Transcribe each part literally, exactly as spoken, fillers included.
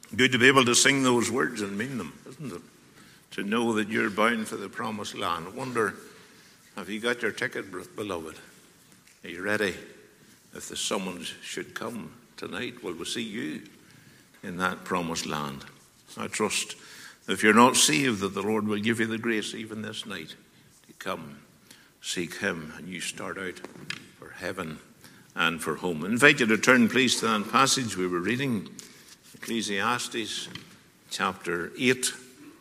Good to be able to sing those words and mean them, isn't it? To know that you're bound for the promised land. I wonder, have you got your ticket, beloved? Are you ready? If the summons should come tonight, will we see you in that promised land? I trust that if you're not saved, that the Lord will give you the grace even this night to come seek him and you start out for heaven and for home. I invite you to turn, please, to that passage we were reading, Ecclesiastes chapter eight.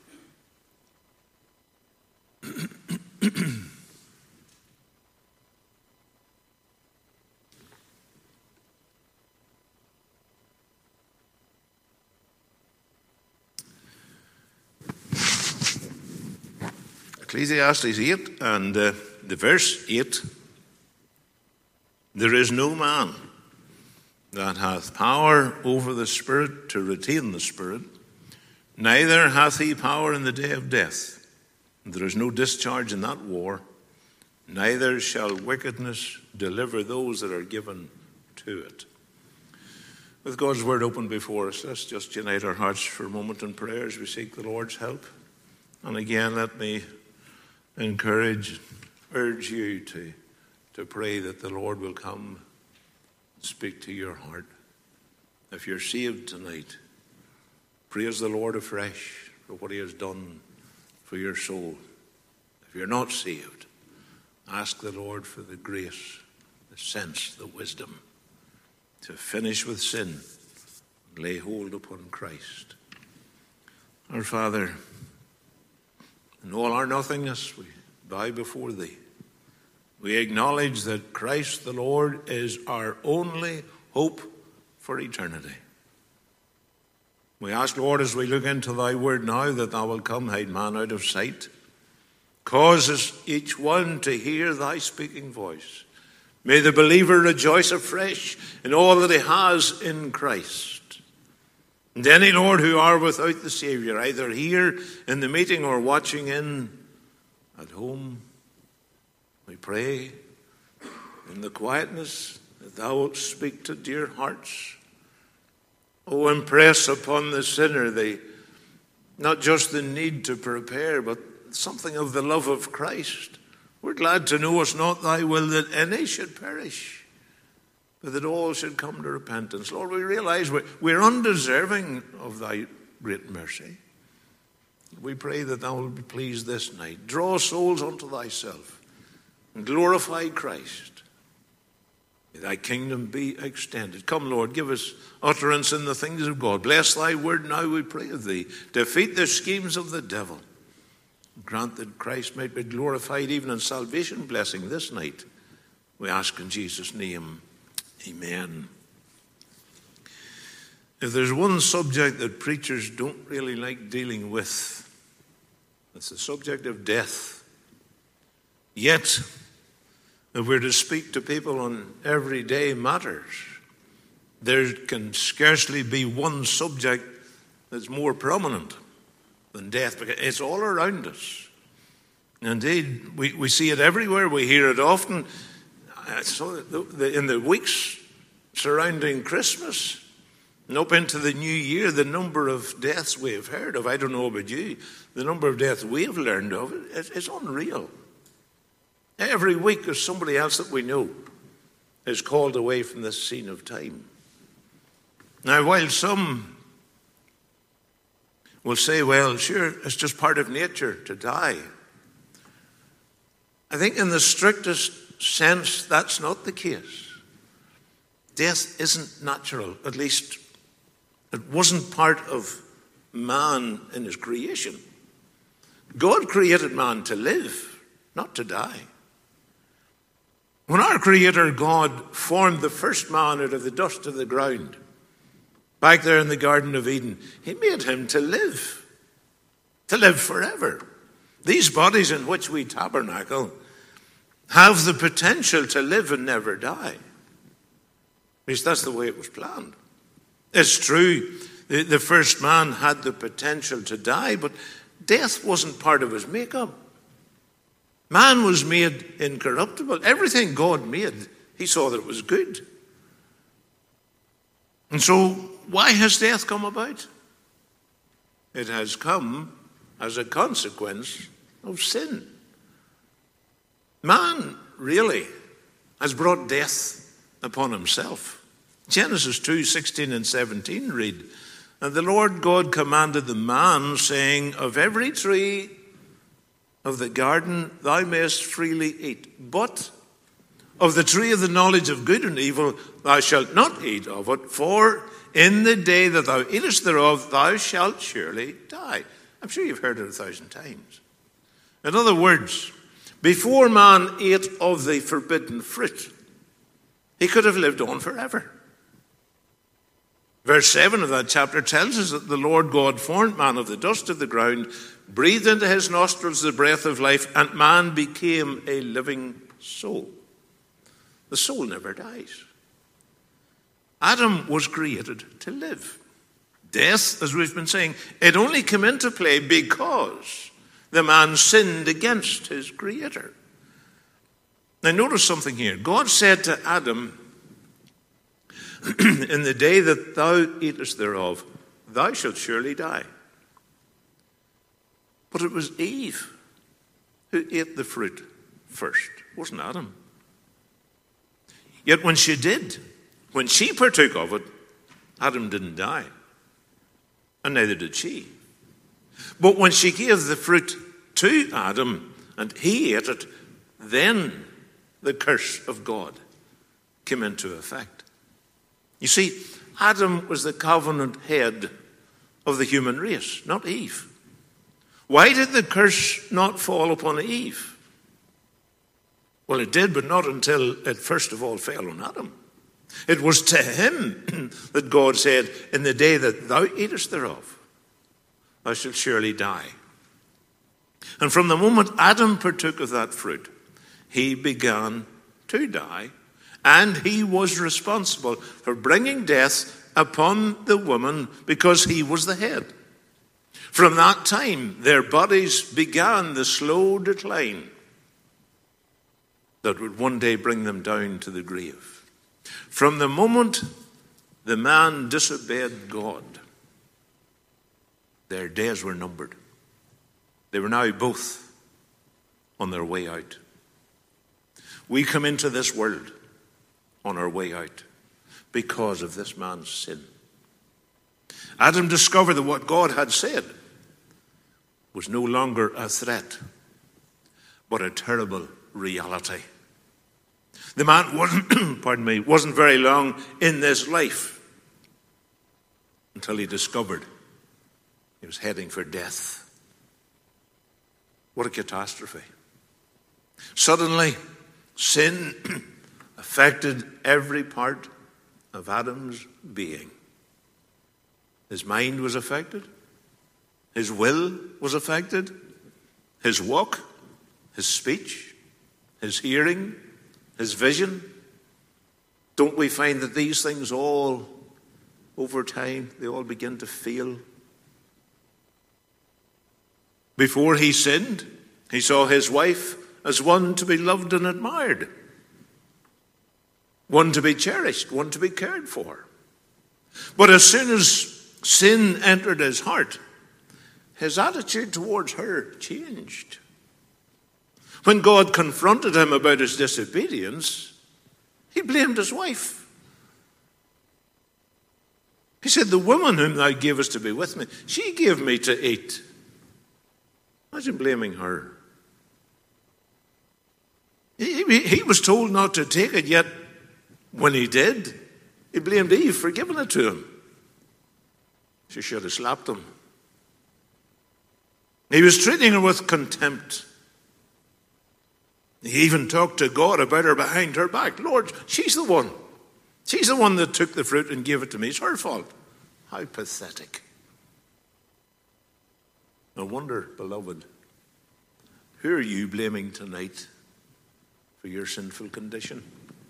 Ecclesiastes eight and uh, the verse eight. There is no man that hath power over the Spirit to retain the Spirit, neither hath he power in the day of death. There is no discharge in that war, neither shall wickedness deliver those that are given to it. With God's word open before us, let's just unite our hearts for a moment in prayer as we seek the Lord's help. And again, let me encourage, urge you to, to pray that the Lord will come and speak to your heart. If you're saved tonight, praise the Lord afresh for what he has done for your soul. If you're not saved, ask the Lord for the grace, the sense, the wisdom to finish with sin and lay hold upon Christ. Our Father, in all our nothingness, we bow before thee. We acknowledge that Christ the Lord is our only hope for eternity. We ask, Lord, as we look into thy word now, that thou wilt come, hide man out of sight. Cause us each one to hear thy speaking voice. May the believer rejoice afresh in all that he has in Christ. And any, Lord, who are without the Savior, either here in the meeting or watching in at home, we pray in the quietness that thou wilt speak to dear hearts. Oh, impress upon the sinner the, not just the need to prepare, but something of the love of Christ. We're glad to know it's not thy will that any should perish, but that all should come to repentance. Lord, we realize we're, we're undeserving of thy great mercy. We pray that thou wilt be pleased this night. Draw souls unto thyself and glorify Christ. May thy kingdom be extended. Come, Lord, give us utterance in the things of God. Bless thy word now, we pray of thee. Defeat the schemes of the devil. Grant that Christ might be glorified even in salvation blessing this night. We ask in Jesus' name. Amen. If there's one subject that preachers don't really like dealing with, it's the subject of death. Yet, if we're to speak to people on everyday matters, there can scarcely be one subject that's more prominent than death, because it's all around us. Indeed, we, we see it everywhere. We hear it often. So in the weeks surrounding Christmas and up into the new year, the number of deaths we have heard of, I don't know about you, the number of deaths we have learned of, it's unreal. Every week there's somebody else that we know is called away from this scene of time. Now, while some will say, well, sure, it's just part of nature to die, I think in the strictest sense, that's not the case. Death isn't natural. At least it wasn't part of man in his creation. God created man to live, not to die. When our Creator God formed the first man out of the dust of the ground, back there in the Garden of Eden, he made him to live, to live forever. These bodies in which we tabernacle have the potential to live and never die. At least that's the way it was planned. It's true, the, the first man had the potential to die, but death wasn't part of his makeup. Man was made incorruptible. Everything God made, he saw that it was good. And so, why has death come about? It has come as a consequence of sin. Man, really, has brought death upon himself. Genesis two, sixteen and seventeen read, "And the Lord God commanded the man, saying, Of every tree of the garden thou mayest freely eat, but of the tree of the knowledge of good and evil thou shalt not eat of it, for in the day that thou eatest thereof thou shalt surely die." I'm sure you've heard it a thousand times. In other words, before man ate of the forbidden fruit, he could have lived on forever. Verse seven of that chapter tells us that the Lord God formed man of the dust of the ground, breathed into his nostrils the breath of life, and man became a living soul. The soul never dies. Adam was created to live. Death, as we've been saying, it only came into play because the man sinned against his Creator. Now notice something here. God said to Adam, "In the day that thou eatest thereof, thou shalt surely die." But it was Eve who ate the fruit first. It wasn't Adam. Yet when she did, when she partook of it, Adam didn't die. And neither did she. But when she gave the fruit to Adam and he ate it, then the curse of God came into effect. You see, Adam was the covenant head of the human race, not Eve. Why did the curse not fall upon Eve? Well, it did, but not until it first of all fell on Adam. It was to him that God said, "In the day that thou eatest thereof, thou shalt surely die." And from the moment Adam partook of that fruit, he began to die, and he was responsible for bringing death upon the woman because he was the head. From that time, their bodies began the slow decline that would one day bring them down to the grave. From the moment the man disobeyed God, their days were numbered. They were now both on their way out. We come into this world on our way out because of this man's sin. Adam discovered that what God had said was no longer a threat, but a terrible reality. The man wasn't, pardon me, wasn't very long in this life until he discovered he was heading for death. What a catastrophe. Suddenly, sin affected every part of Adam's being. His mind was affected. His will was affected. His walk, his speech, his hearing, his vision. Don't we find that these things all, over time, they all begin to fail? Before he sinned, he saw his wife as one to be loved and admired, one to be cherished, one to be cared for. But as soon as sin entered his heart, his attitude towards her changed. When God confronted him about his disobedience, he blamed his wife. He said, "The woman whom thou gavest to be with me, she gave me to eat." Imagine blaming her. He, he, he was told not to take it, yet when he did, he blamed Eve for giving it to him. She should have slapped him. He was treating her with contempt. He even talked to God about her behind her back. "Lord, she's the one. She's the one that took the fruit and gave it to me. It's her fault." How pathetic. No wonder, beloved, who are you blaming tonight for your sinful condition?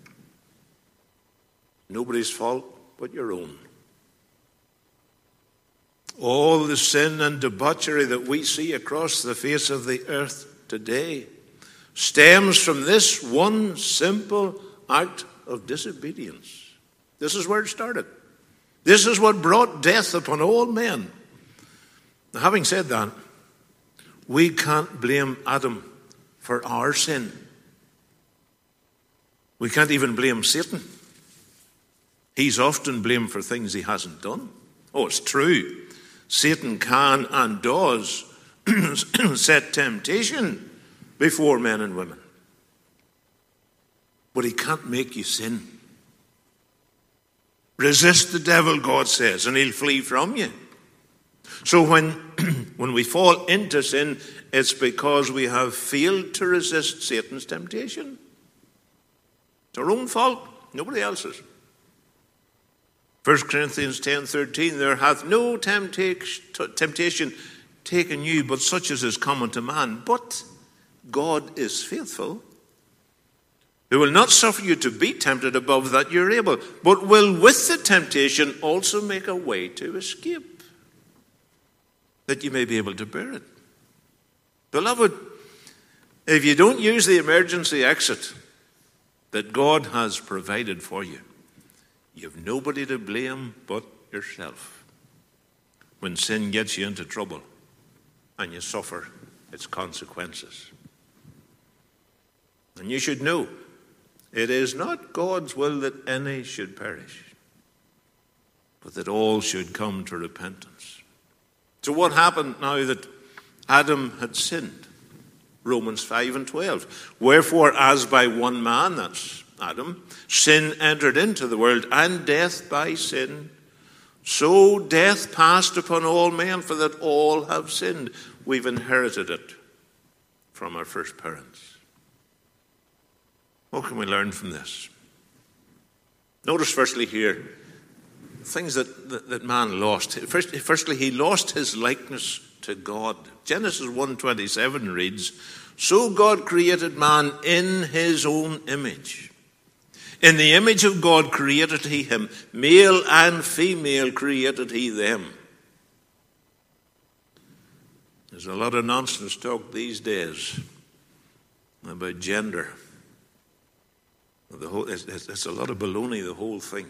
Nobody's fault but your own. All the sin and debauchery that we see across the face of the earth today stems from this one simple act of disobedience. This is where it started. This is what brought death upon all men. Having said that, we can't blame Adam for our sin. We can't even blame Satan. He's often blamed for things he hasn't done. Oh, it's true. Satan can and does set temptation before men and women. But he can't make you sin. Resist the devil, God says, and he'll flee from you. So when, when we fall into sin, it's because we have failed to resist Satan's temptation. It's our own fault, nobody else's. First Corinthians ten thirteen, there hath no temptation taken you, but such as is common to man. But God is faithful, who will not suffer you to be tempted above that you're able, but will with the temptation also make a way to escape, that you may be able to bear it. Beloved, if you don't use the emergency exit that God has provided for you, you've nobody to blame but yourself when sin gets you into trouble and you suffer its consequences. And you should know, it is not God's will that any should perish, but that all should come to repentance. So what happened now that Adam had sinned? Romans five and twelve. Wherefore, as by one man, that's Adam, sin entered into the world, and death by sin, so death passed upon all men, for that all have sinned. We've inherited it from our first parents. What can we learn from this? Notice firstly here, things that, that, that man lost. First, firstly, he lost his likeness to God. Genesis one twenty-seven reads, so God created man in his own image. In the image of God created he him. Male and female created he them. There's a lot of nonsense talk these days about gender. The whole, it's, it's a lot of baloney, the whole thing.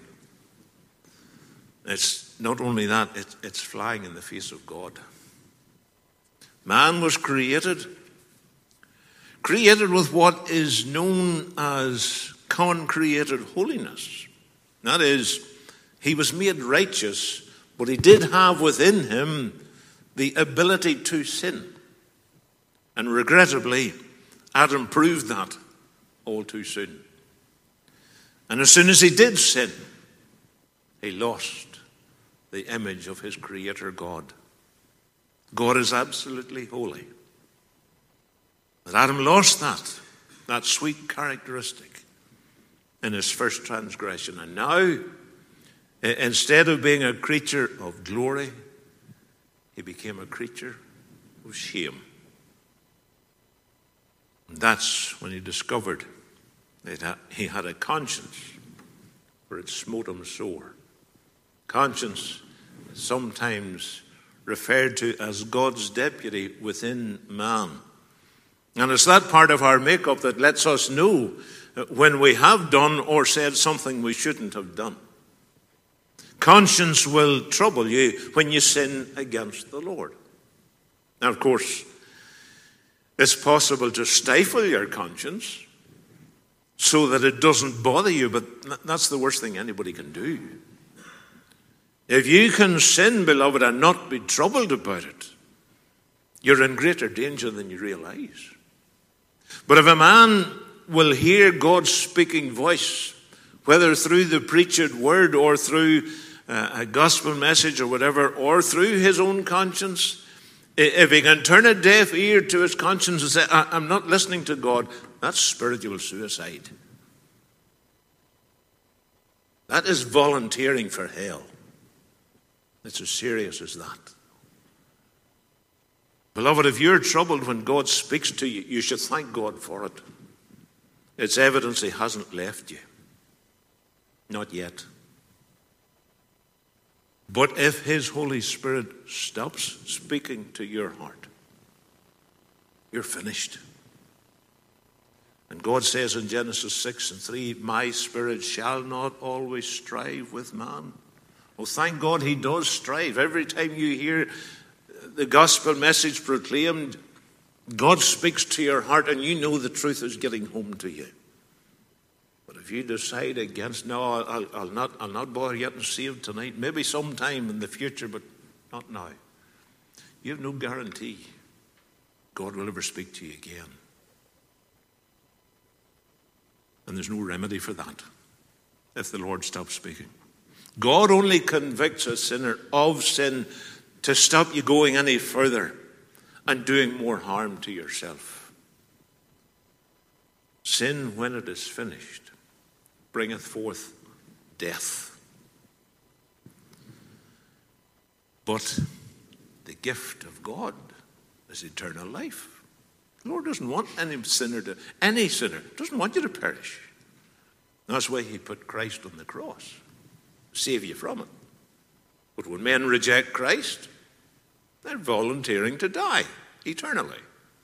It's not only that, it's, it's flying in the face of God. Man was created, created with what is known as con-created holiness. That is, he was made righteous, but he did have within him the ability to sin. And regrettably, Adam proved that all too soon. And as soon as he did sin, he lost the image of his Creator God. God is absolutely holy. But Adam lost that, that sweet characteristic in his first transgression. And now, instead of being a creature of glory, he became a creature of shame. And that's when he discovered that he had a conscience, for it smote him sore. Conscience is sometimes referred to as God's deputy within man. And it's that part of our makeup that lets us know when we have done or said something we shouldn't have done. Conscience will trouble you when you sin against the Lord. Now, of course, it's possible to stifle your conscience so that it doesn't bother you, but that's the worst thing anybody can do. If you can sin, beloved, and not be troubled about it, you're in greater danger than you realize. But if a man will hear God's speaking voice, whether through the preached word or through uh, a gospel message or whatever, or through his own conscience, if he can turn a deaf ear to his conscience and say, I'm not listening to God, that's spiritual suicide. That is volunteering for hell. It's as serious as that. Beloved, if you're troubled when God speaks to you, you should thank God for it. It's evidence he hasn't left you. Not yet. But if his Holy Spirit stops speaking to your heart, you're finished. And God says in Genesis six and three, my spirit shall not always strive with man. Well, thank God he does strive. Every time you hear the gospel message proclaimed, God speaks to your heart and you know the truth is getting home to you. But if you decide against, no, I'll, I'll, not, I'll not bother getting saved tonight, maybe sometime in the future, but not now, you have no guarantee God will ever speak to you again. And there's no remedy for that if the Lord stops speaking. God only convicts a sinner of sin to stop you going any further and doing more harm to yourself. Sin, when it is finished, bringeth forth death. But the gift of God is eternal life. The Lord doesn't want any sinner to, any sinner, doesn't want you to perish. That's why he put Christ on the cross, save you from it. But when men reject Christ, they're volunteering to die eternally.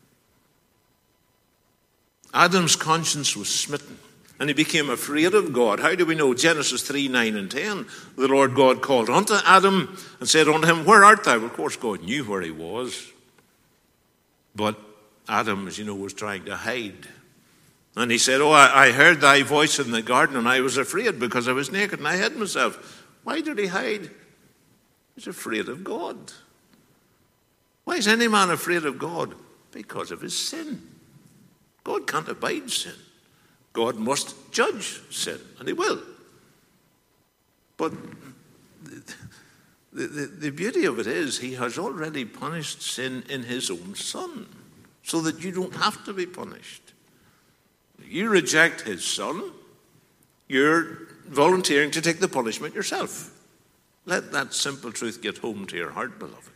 Adam's conscience was smitten, and he became afraid of God. How do we know? Genesis three, nine and ten. The Lord God called unto Adam and said unto him, Where art thou? Of course, God knew where he was. But Adam, as you know, was trying to hide. And he said, Oh, I, I heard thy voice in the garden, and I was afraid because I was naked, and I hid myself. Why did he hide? He was afraid of God. Why is any man afraid of God? Because of his sin. God can't abide sin. God must judge sin, and he will. But the, the, the beauty of it is he has already punished sin in his own Son, so that you don't have to be punished. You reject his Son, you're volunteering to take the punishment yourself. Let that simple truth get home to your heart, beloved.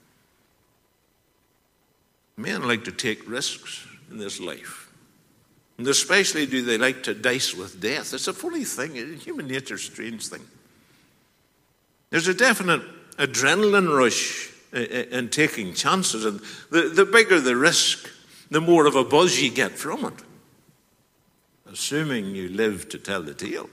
Men like to take risks in this life. And especially do they like to dice with death. It's a funny thing. Human nature's a strange thing. There's a definite adrenaline rush in taking chances. And the, the bigger the risk, the more of a buzz you get from it. Assuming you live to tell the tale.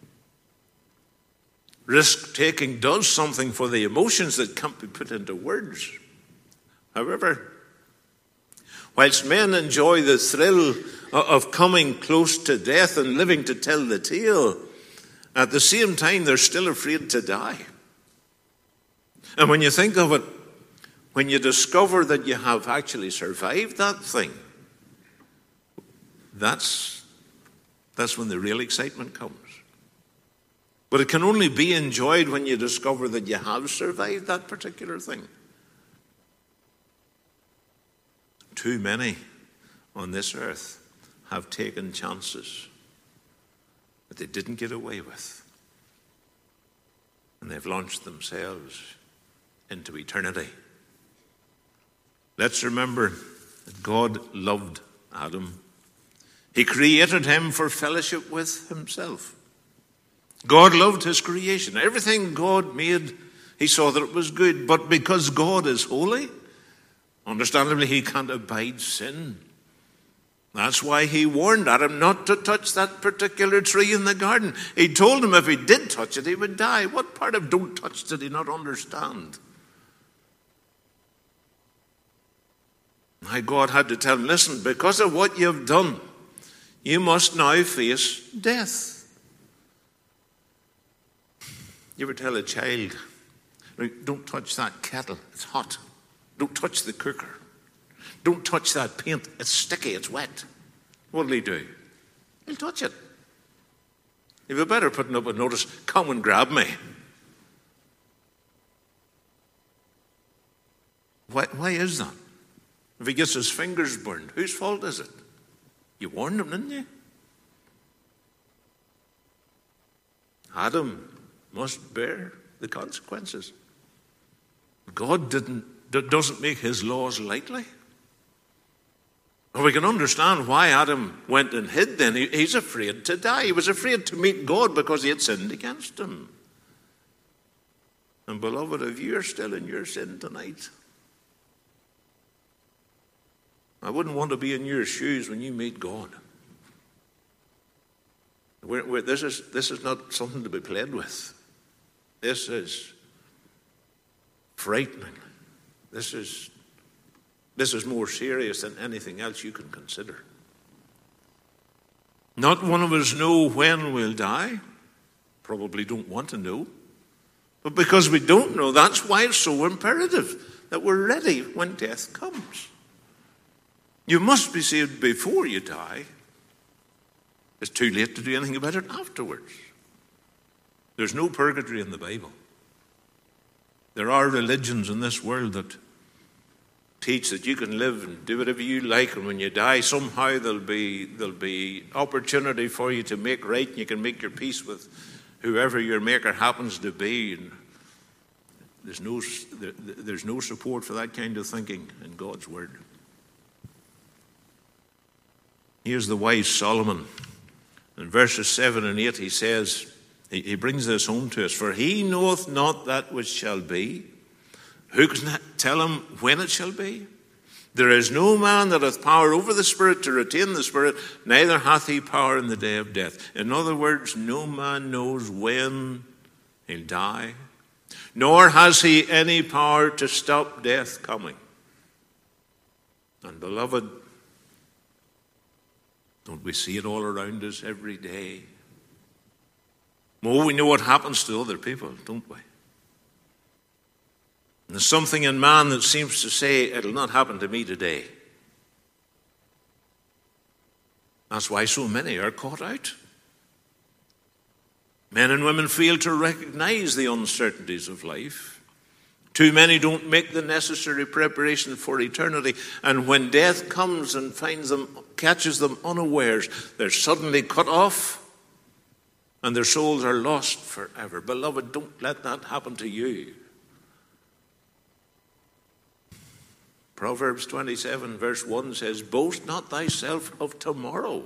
Risk-taking does something for the emotions that can't be put into words. However, whilst men enjoy the thrill of coming close to death and living to tell the tale, at the same time they're still afraid to die. And when you think of it, when you discover that you have actually survived that thing, that's, that's when the real excitement comes. But it can only be enjoyed when you discover that you have survived that particular thing. Too many on this earth have taken chances that they didn't get away with. And they've launched themselves into eternity. Let's remember that God loved Adam. He created him for fellowship with himself. God loved his creation. Everything God made, he saw that it was good. But because God is holy, understandably, he can't abide sin. That's why he warned Adam not to touch that particular tree in the garden. He told him if he did touch it, he would die. What part of don't touch did he not understand? My God had to tell him, listen, because of what you've done, you must now face death. You ever tell a child, don't touch that kettle, it's hot. Don't touch the cooker. Don't touch that paint, it's sticky, it's wet. What'll he do? He'll touch it. If you're better putting up a notice, come and grab me. Why, why is that? If he gets his fingers burned, whose fault is it? You warned him, didn't you? Adam must bear the consequences. God didn't, doesn't make his laws lightly. And we can understand why Adam went and hid then. He, he's afraid to die. He was afraid to meet God because he had sinned against him. And beloved, if you're still in your sin tonight, I wouldn't want to be in your shoes when you meet God. We're, we're, this is, this is not something to be played with. This is frightening. This is, this is more serious than anything else you can consider. Not one of us know when we'll die. Probably don't want to know. But because we don't know, that's why it's so imperative that we're ready when death comes. You must be saved before you die. It's too late to do anything about it afterwards. There's no purgatory in the Bible. There are religions in this world that teach that you can live and do whatever you like, and when you die, somehow there'll be there'll be opportunity for you to make right, and you can make your peace with whoever your maker happens to be. And there's no there, there's no support for that kind of thinking in God's word. Here's the wise Solomon. In verses seven and eight, he says, he, he brings this home to us. For he knoweth not that which shall be. Who can tell him when it shall be? There is no man that hath power over the Spirit to retain the Spirit, neither hath he power in the day of death. In other words, no man knows when he'll die, nor has he any power to stop death coming. And beloved, don't we see it all around us every day? Well, we know what happens to other people, don't we? And there's something in man that seems to say, it'll not happen to me today. That's why so many are caught out. Men and women fail to recognize the uncertainties of life. Too many don't make the necessary preparation for eternity. And when death comes and finds them, catches them unawares, they're suddenly cut off and their souls are lost forever. Beloved, don't let that happen to you. Proverbs twenty-seven verse one says, boast not thyself of tomorrow.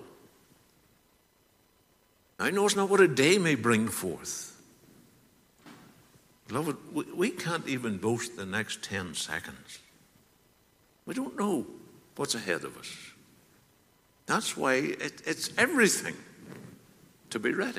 Thou knowest not what a day may bring forth. Beloved, we, we can't even boast the next ten seconds. We don't know what's ahead of us. That's why it, it's everything to be ready.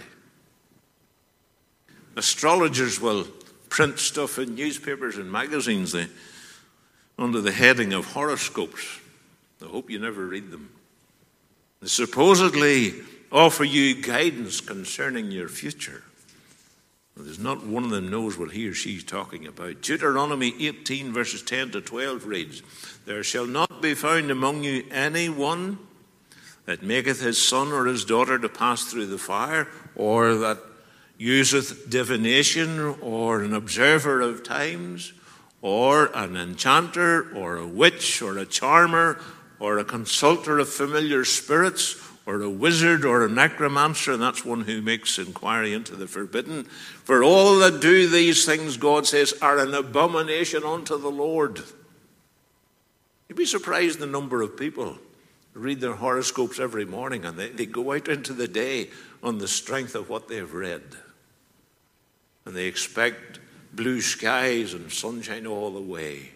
Astrologers will print stuff in newspapers and magazines they, under the heading of horoscopes. I hope you never read them. They supposedly offer you guidance concerning your future. There's not one of them knows what he or she's talking about. Deuteronomy eighteen verses ten to twelve reads, there shall not be found among you any one that maketh his son or his daughter to pass through the fire, or that useth divination, or an observer of times, or an enchanter, or a witch, or a charmer, or a consulter of familiar spirits, or a wizard, or a necromancer, and that's one who makes inquiry into the forbidden. For all that do these things, God says, are an abomination unto the Lord. You'd be surprised the number of people who read their horoscopes every morning, and they, they go out into the day on the strength of what they've read. And they expect blue skies and sunshine all the way.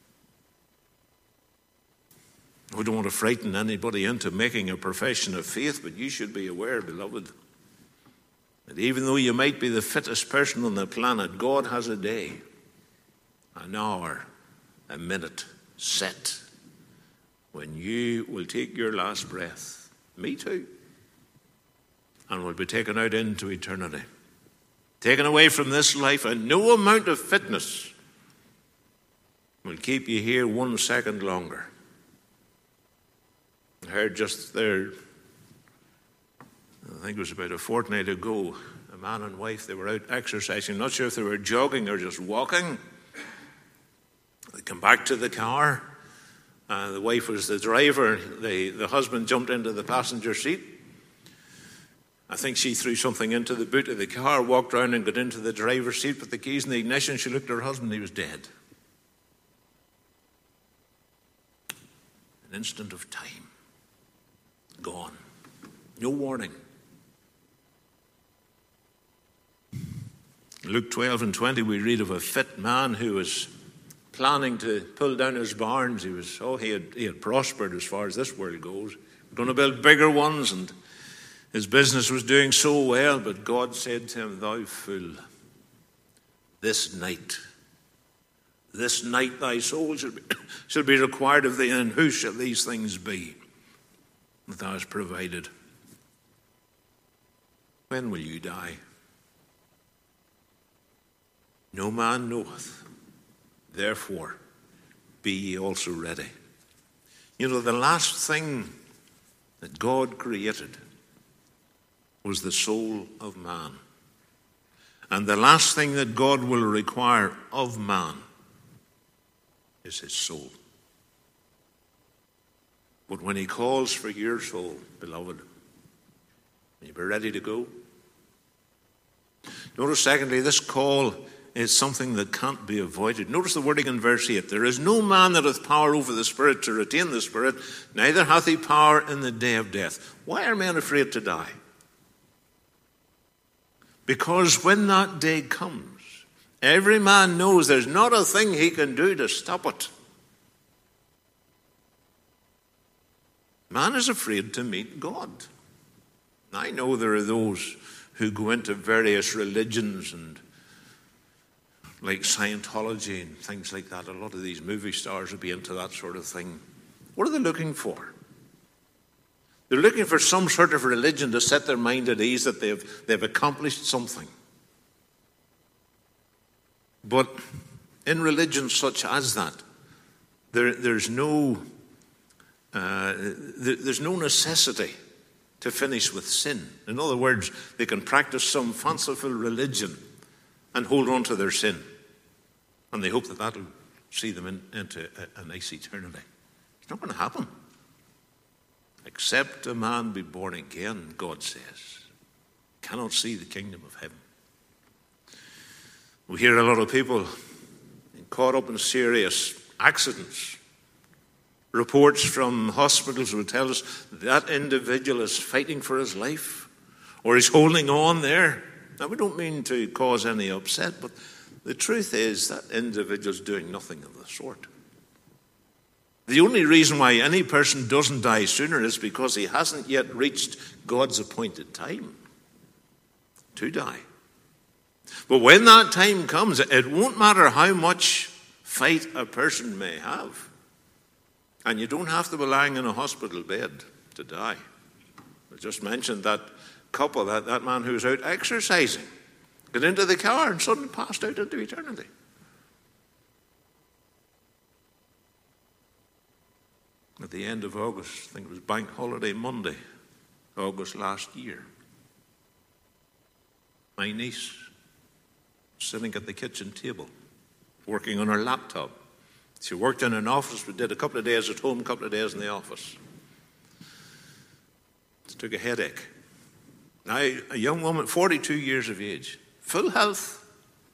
We don't want to frighten anybody into making a profession of faith, but you should be aware, beloved, that even though you might be the fittest person on the planet, God has a day, an hour, a minute set when you will take your last breath. Me too. And will be taken out into eternity. Taken away from this life, and no amount of fitness will keep you here one second longer. I heard just there, I think it was about a fortnight ago, a man and wife, they were out exercising. Not sure if they were jogging or just walking. They come back to the car. Uh, the wife was the driver. The, the husband jumped into the passenger seat. I think she threw something into the boot of the car, walked around and got into the driver's seat, put the keys in the ignition. She looked at her husband, he was dead. An instant of time. Gone. No warning. Luke twelve and twenty, we read of a fit man who was planning to pull down his barns. He was, oh, he had, he had prospered as far as this world goes. We're going to build bigger ones, and his business was doing so well, but God said to him, thou fool, this night This night thy soul shall be, shall be required of thee, and who shall these things be that thou hast provided? When will you die? No man knoweth. Therefore, be ye also ready. You know, the last thing that God created was the soul of man. And the last thing that God will require of man is his soul. But when he calls for your soul, beloved, will you be ready to go? Notice, secondly, this call is something that can't be avoided. Notice the wording in verse eight. There is no man that hath power over the Spirit to retain the Spirit, neither hath he power in the day of death. Why are men afraid to die? Because when that day comes, every man knows there's not a thing he can do to stop it. Man is afraid to meet God. I know there are those who go into various religions and like Scientology and things like that. A lot of these movie stars will be into that sort of thing. What are they looking for? They're looking for some sort of religion to set their mind at ease that they've, they've accomplished something. But in religion such as that, there, there's no uh, there, there's no necessity to finish with sin. In other words, they can practice some fanciful religion and hold on to their sin. And they hope that that will see them in, into a, a nice eternity. It's not going to happen. Except a man be born again, God says, cannot see the kingdom of heaven. We hear a lot of people caught up in serious accidents. Reports from hospitals will tell us that individual is fighting for his life or he's holding on there. Now, we don't mean to cause any upset, but the truth is that individual's doing nothing of the sort. The only reason why any person doesn't die sooner is because he hasn't yet reached God's appointed time to die. But when that time comes, it won't matter how much fight a person may have. And you don't have to be lying in a hospital bed to die. I just mentioned that couple, that, that man who was out exercising, got into the car and suddenly passed out into eternity. At the end of August, I think it was Bank Holiday Monday, August last year, my niece sitting at the kitchen table, working on her laptop. She worked in an office, but did a couple of days at home, a couple of days in the office. She took a headache. Now, a young woman, forty-two years of age, full health,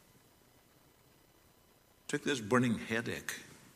took this burning headache.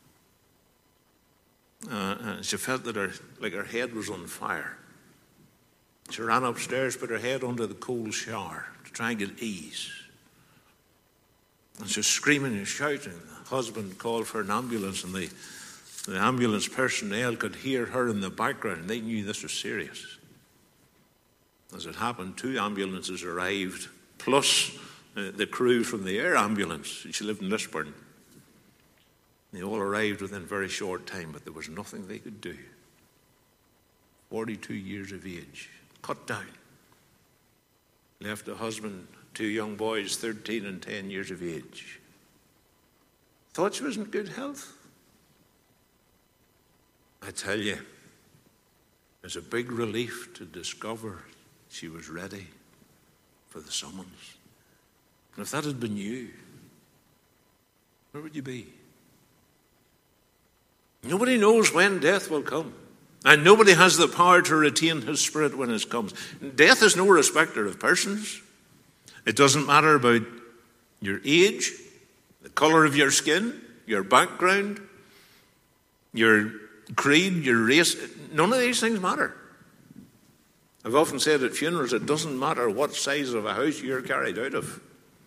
Uh, and she felt that her, like her head was on fire. She ran upstairs, put her head under the cold shower to try and get ease. And she was screaming and shouting. The husband called for an ambulance, and the, the ambulance personnel could hear her in the background, and they knew this was serious. As it happened, two ambulances arrived, plus uh, the crew from the air ambulance. She lived in Lisburn. They all arrived within a very short time, but there was nothing they could do. forty-two years of age, cut down. Left a husband, two young boys, thirteen and ten years of age. Thought she was in good health. I tell you, it's a big relief to discover she was ready for the summons. And if that had been you, where would you be? Nobody knows when death will come. And nobody has the power to retain his spirit when it comes. Death is no respecter of persons. It doesn't matter about your age, the color of your skin, your background, your creed, your race. None of these things matter. I've often said at funerals, it doesn't matter what size of a house you're carried out of.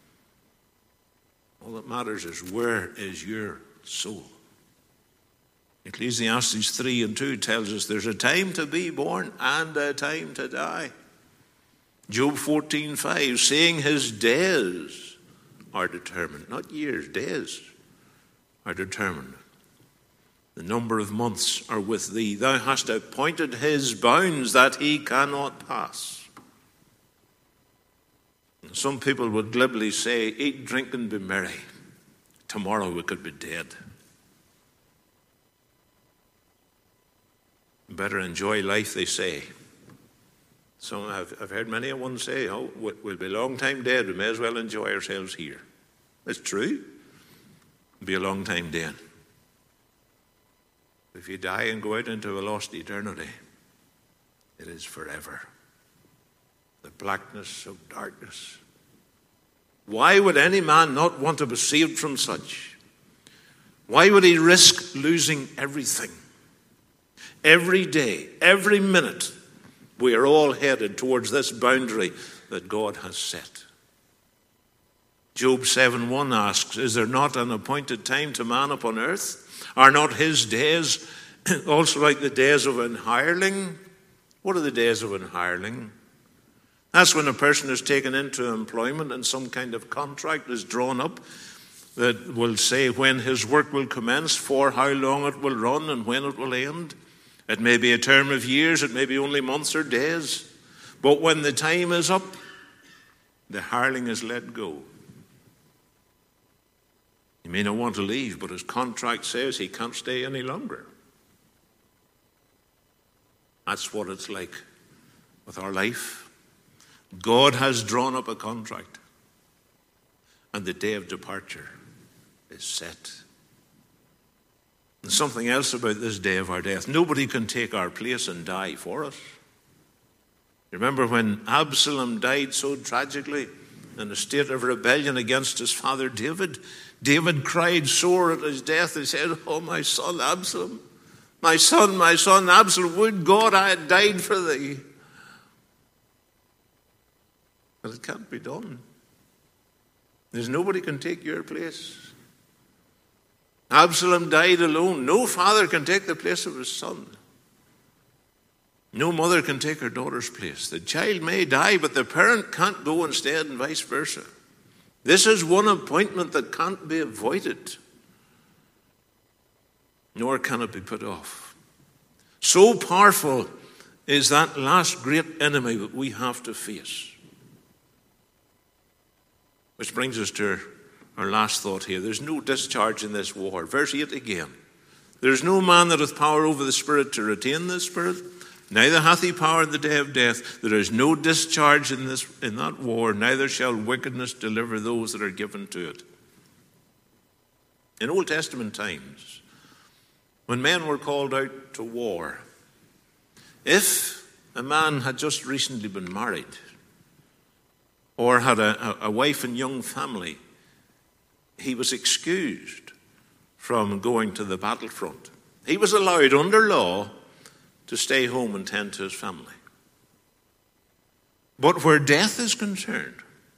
All that matters is, where is your soul? Ecclesiastes three and two tells us there's a time to be born and a time to die. Job fourteen five, saying his days are determined, not years, days are determined. The number of months are with thee. Thou hast appointed his bounds that he cannot pass. And some people would glibly say, eat, drink, and be merry. Tomorrow we could be dead. Better enjoy life, they say. So I've, I've heard many a one say, oh, we'll be a long time dead. We may as well enjoy ourselves here. It's true. We'll be a long time dead. If you die and go out into a lost eternity, it is forever. The blackness of darkness. Why would any man not want to be saved from such? Why would he risk losing everything? Every day, every minute, we are all headed towards this boundary that God has set. Job seven one asks, is there not an appointed time to man upon earth? Are not his days also like the days of an hireling? What are the days of an hireling? That's when a person is taken into employment and some kind of contract is drawn up that will say when his work will commence, for how long it will run, and when it will end. It may be a term of years, it may be only months or days. But when the time is up, the hireling is let go. He may not want to leave, but his contract says he can't stay any longer. That's what it's like with our life. God has drawn up a contract, and the day of departure is set. And something else about this day of our death. Nobody can take our place and die for us. Remember when Absalom died so tragically in a state of rebellion against his father David? David cried sore at his death and said, oh, my son Absalom, my son, my son Absalom, would God I had died for thee. But it can't be done. There's nobody can take your place. Absalom died alone. No father can take the place of his son. No mother can take her daughter's place. The child may die, but the parent can't go instead, and vice versa. This is one appointment that can't be avoided, nor can it be put off. So powerful is that last great enemy that we have to face. Which brings us to our last thought here. There's no discharge in this war. Verse eight again. There's no man that hath power over the Spirit to retain the Spirit, neither hath he power in the day of death. There is no discharge in this in that war, neither shall wickedness deliver those that are given to it. In Old Testament times, when men were called out to war, if a man had just recently been married, or had a, a wife and young family, he was excused from going to the battlefront. He was allowed under law to stay home and tend to his family. But where death is concerned,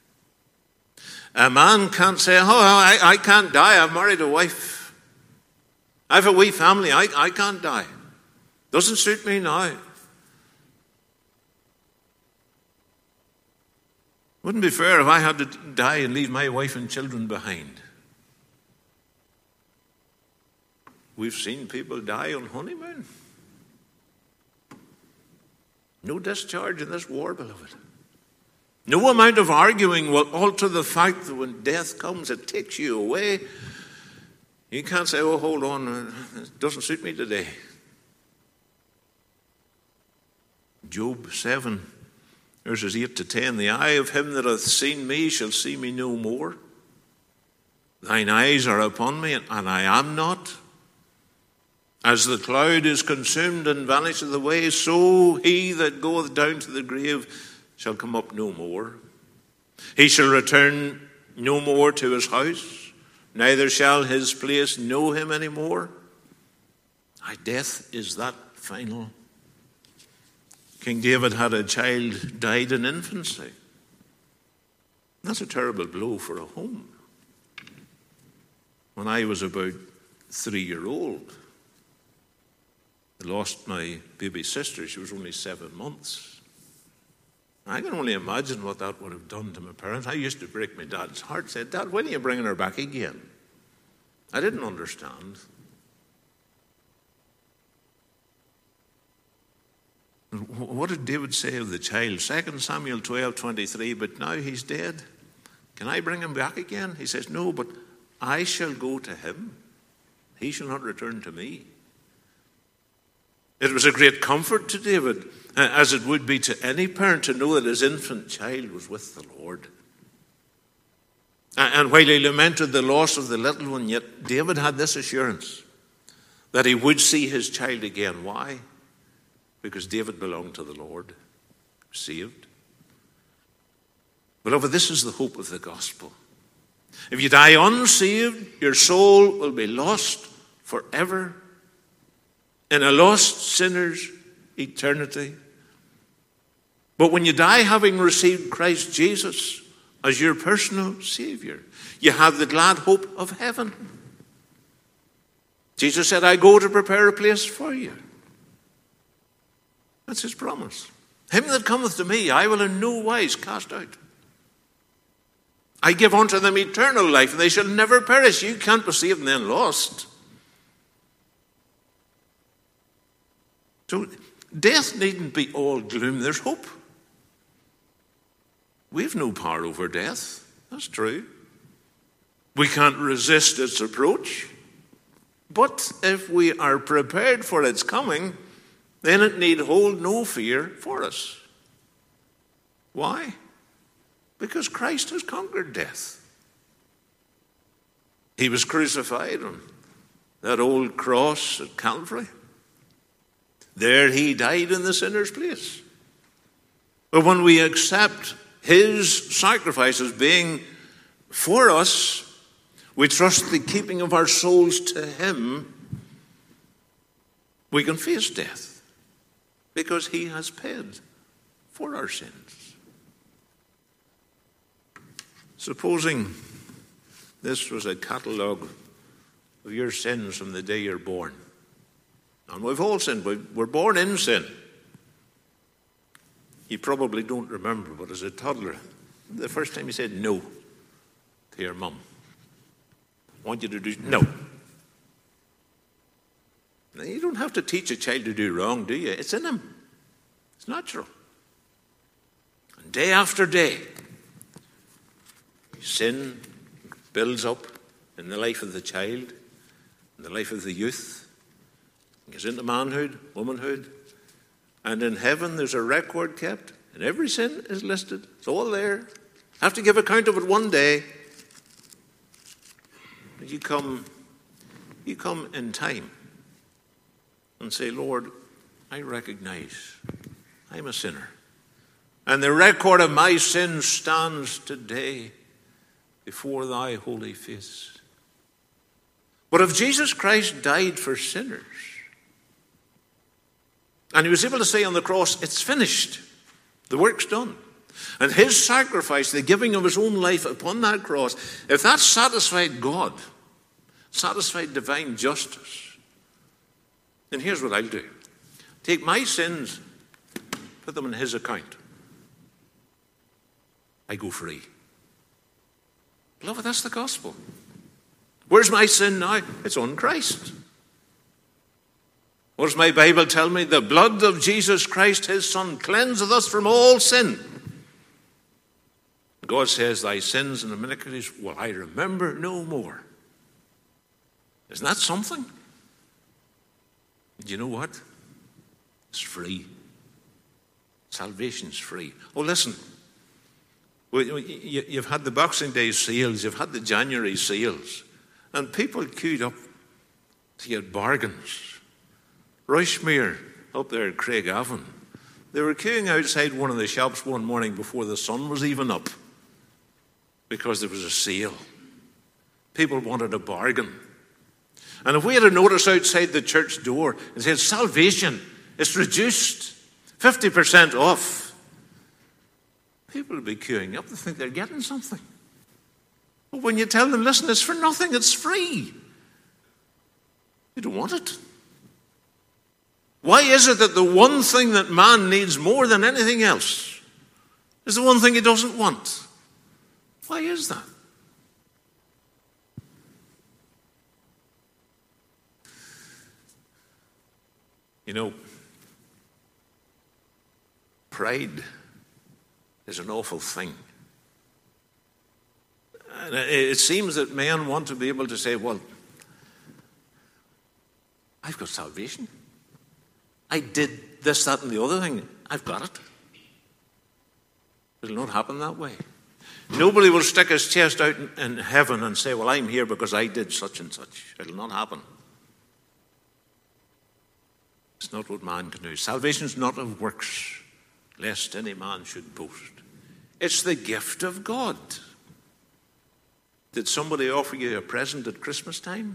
a man can't say, oh, I, I can't die, I've married a wife. I have a wee family, I, I can't die. Doesn't suit me now. Wouldn't be fair if I had to die and leave my wife and children behind. We've seen people die on honeymoon. No discharge in this war, beloved. No amount of arguing will alter the fact that when death comes, it takes you away. You can't say, oh, hold on, it doesn't suit me today. Job seven, verses eight to ten. The eye of him that hath seen me shall see me no more. Thine eyes are upon me, and I am not. As the cloud is consumed and vanisheth away, so he that goeth down to the grave shall come up no more. He shall return no more to his house, neither shall his place know him any more. Aye, death is that final. King David had a child died in infancy. That's a terrible blow for a home. When I was about three year old, I lost my baby sister. She was only seven months. I can only imagine what that would have done to my parents. I used to break my dad's heart. Said, Dad, when are you bringing her back again? I didn't understand. What did David say of the child? Second Samuel twelve twenty-three, but now he's dead. Can I bring him back again? He says, no, but I shall go to him. He shall not return to me. It was a great comfort to David, as it would be to any parent, to know that his infant child was with the Lord. And while he lamented the loss of the little one, yet David had this assurance that he would see his child again. Why? Because David belonged to the Lord, saved. Beloved, this is the hope of the gospel. If you die unsaved, your soul will be lost forever in a lost sinner's eternity. But when you die having received Christ Jesus as your personal Savior, you have the glad hope of heaven. Jesus said, I go to prepare a place for you. That's his promise. Him that cometh to me, I will in no wise cast out. I give unto them eternal life, and they shall never perish. You can't be saved and then lost. So death needn't be all gloom. There's hope. We have no power over death. That's true. We can't resist its approach. But if we are prepared for its coming, then it need hold no fear for us. Why? Because Christ has conquered death. He was crucified on that old cross at Calvary. There he died in the sinner's place. But when we accept his sacrifice as being for us, we trust the keeping of our souls to him, we can face death because he has paid for our sins. Supposing this was a catalogue of your sins from the day you're born. And we've all sinned. We're born in sin. You probably don't remember, but as a toddler, the first time you said no to your mum, I want you to do no. Now, you don't have to teach a child to do wrong, do you? It's in him. It's natural. And day after day, sin builds up in the life of the child, in the life of the youth. It gets into manhood, womanhood. And in heaven, there's a record kept, and every sin is listed. It's all there. Have to give account of it one day. But you come, you come in time and say, Lord, I recognize I'm a sinner. And the record of my sins stands today before thy holy face. But if Jesus Christ died for sinners, and he was able to say on the cross, it's finished, the work's done, and his sacrifice, the giving of his own life upon that cross, if that satisfied God, satisfied divine justice, then here's what I'll do. Take my sins, put them in his account. I go free. Beloved, that's the gospel. Where's my sin now? It's on Christ. What does my Bible tell me? The blood of Jesus Christ, his Son, cleanseth us from all sin. God says, thy sins and iniquities will I remember no more. Isn't that something? Do you know what? It's free. Salvation's free. Oh, listen. You've had the Boxing Day sales. You've had the January sales. And people queued up to get bargains. Rushmere, up there at Craigavon, they were queuing outside one of the shops one morning before the sun was even up because there was a sale. People wanted a bargain. And if we had a notice outside the church door and said, salvation is reduced, fifty percent off, people would be queuing up to think they're getting something. But when you tell them, listen, it's for nothing, it's free, they don't want it. Why is it that the one thing that man needs more than anything else is the one thing he doesn't want? Why is that? You know, pride is an awful thing. And it seems that men want to be able to say, well, I've got salvation. I did this, that, and the other thing. I've got it. It'll not happen that way. Nobody will stick his chest out in, in heaven and say, well, I'm here because I did such and such. It'll not happen. It's not what man can do. Salvation is not of works, lest any man should boast. It's the gift of God. Did somebody offer you a present at Christmas time?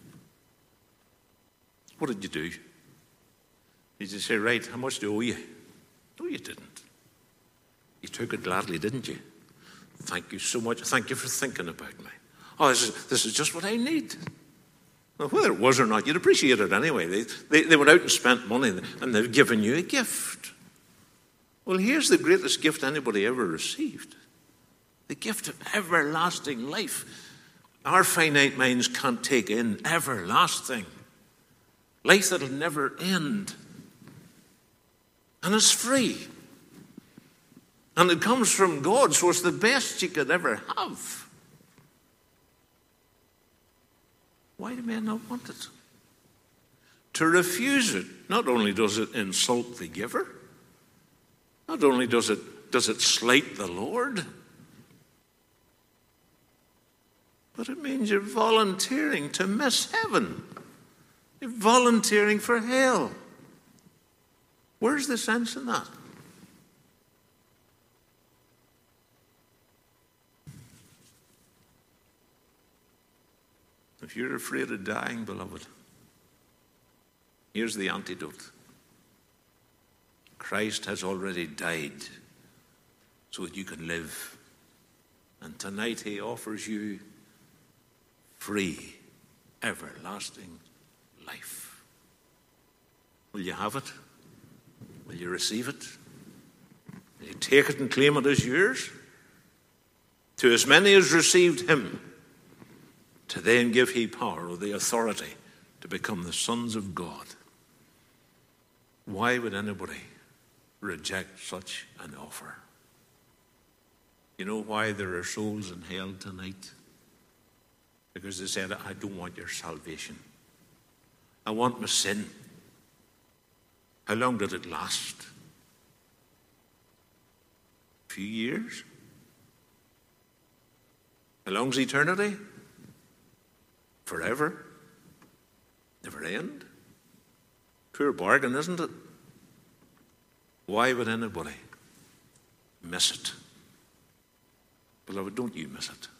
What did you do? Did you say, right, how much do I owe you? No, you didn't. You took it gladly, didn't you? Thank you so much. Thank you for thinking about me. Oh, this is, this is just what I need. Well, whether it was or not, you'd appreciate it anyway. They, they, they went out and spent money, and they've given you a gift. Well, here's the greatest gift anybody ever received. The gift of everlasting life. Our finite minds can't take in everlasting. Life that'll never end. And it's free. And it comes from God, so it's the best you could ever have. Why do men not want it? To refuse it, not only does it insult the giver, not only does it, does it slight the Lord, but it means you're volunteering to miss heaven. You're volunteering for hell. Where's the sense in that? If you're afraid of dying, beloved, here's the antidote. Christ has already died so that you can live. And tonight he offers you free, everlasting life. Will you have it? Will you receive it? Will you take it and claim it as yours? To as many as received him, to them give he power or the authority to become the sons of God. Why would anybody reject such an offer? You know why there are souls in hell tonight? Because they said, I don't want your salvation. I want my sin. How long did it last? A few years? How long's eternity? Forever? Never end? Poor bargain, isn't it? Why would anybody miss it? Beloved, don't you miss it.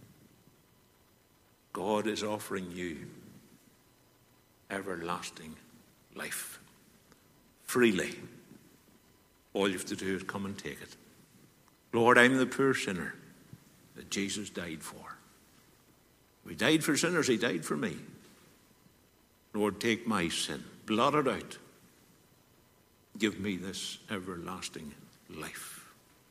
God is offering you everlasting life. Freely. All you have to do is come and take it. Lord, I'm the poor sinner that Jesus died for. He died for sinners, he died for me. Lord, take my sin, blot it out. Give me this everlasting life.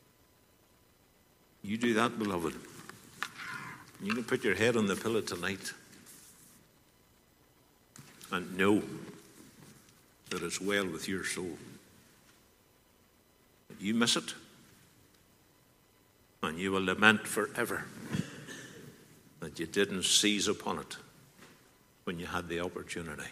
You do that, beloved. You can put your head on the pillow tonight and know that it's well with your soul. But you miss it, and you will lament forever that you didn't seize upon it when you had the opportunity.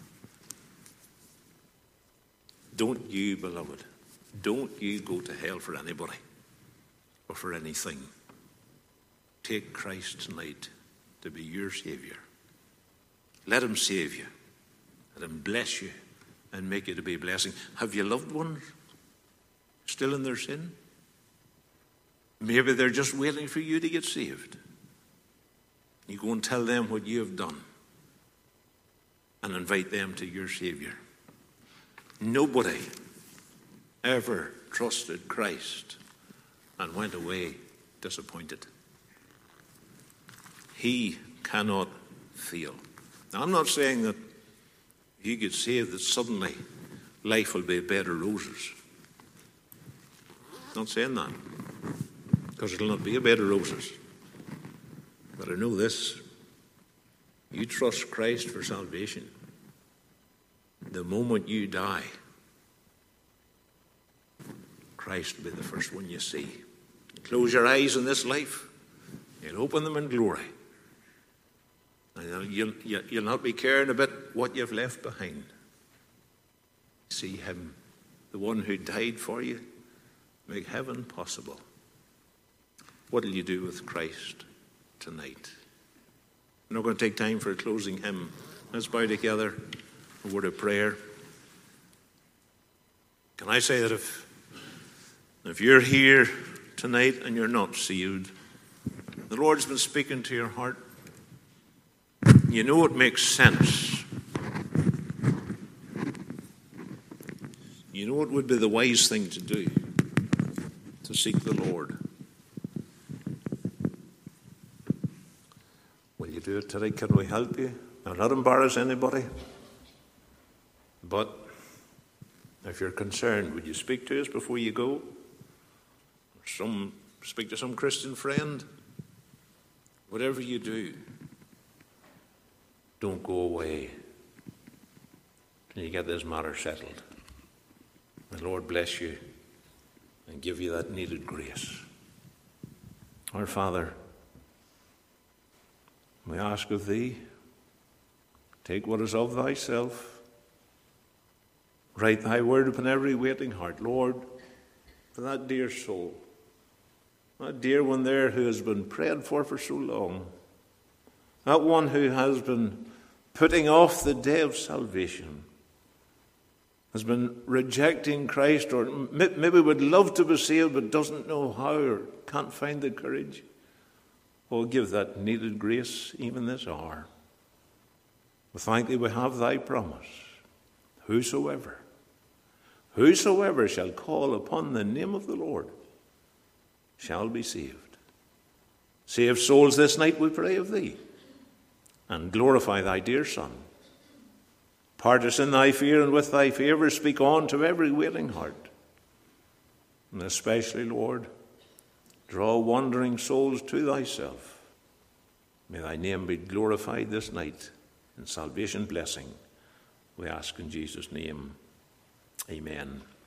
Don't you, beloved, don't you go to hell for anybody or for anything. Take Christ tonight to be your Savior. Let him save you. Let him bless you and make you to be a blessing. Have you loved ones still in their sin? Maybe they're just waiting for you to get saved. You go and tell them what you have done and invite them to your Savior. Nobody ever trusted Christ and went away disappointed. He cannot fail. Now, I'm not saying that if you get saved that suddenly life will be a bed of roses. I'm not saying that, because it'll not be a bed of roses. But I know this. You trust Christ for salvation. the moment you die, Christ will be the first one you see. You close your eyes in this life, you'll open them in glory. And you'll, you'll, you'll not be caring about what you've left behind. See him, the one who died for you, make heaven possible. What will you do with Christ tonight? I'm not going to take time for a closing hymn. Let's bow together, a word of prayer. Can I say that if, if you're here tonight and you're not saved, the Lord's been speaking to your heart, you know it makes sense. You know it would be the wise thing to do, to seek the Lord. Will you do it today? Can we help you? I'll not embarrass anybody. But if you're concerned, would you speak to us before you go? Or some speak to some Christian friend? Whatever you do, don't go away till you get this matter settled. The Lord bless you and give you that needed grace. Our Father, we ask of thee, take what is of thyself, write thy word upon every waiting heart. Lord, for that dear soul, that dear one there who has been prayed for for so long, that one who has been putting off the day of salvation, has been rejecting Christ, or maybe would love to be saved but doesn't know how or can't find the courage. Oh, give that needed grace even this hour. We thank thee we have thy promise. Whosoever, whosoever shall call upon the name of the Lord shall be saved. Save souls this night, we pray of thee, and glorify thy dear Son. Part us in thy fear, and with thy favour speak on to every waiting heart. And especially, Lord, draw wandering souls to thyself. May thy name be glorified this night in salvation blessing. We ask in Jesus' name. Amen.